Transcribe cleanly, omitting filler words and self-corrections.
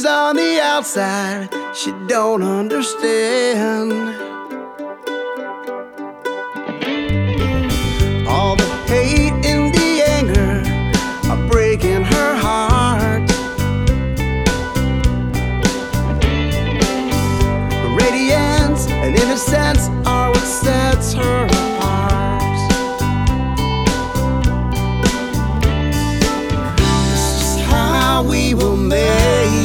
she's on the outside, she don't understand. All the hate and the anger are breaking her heart. Radiance and innocence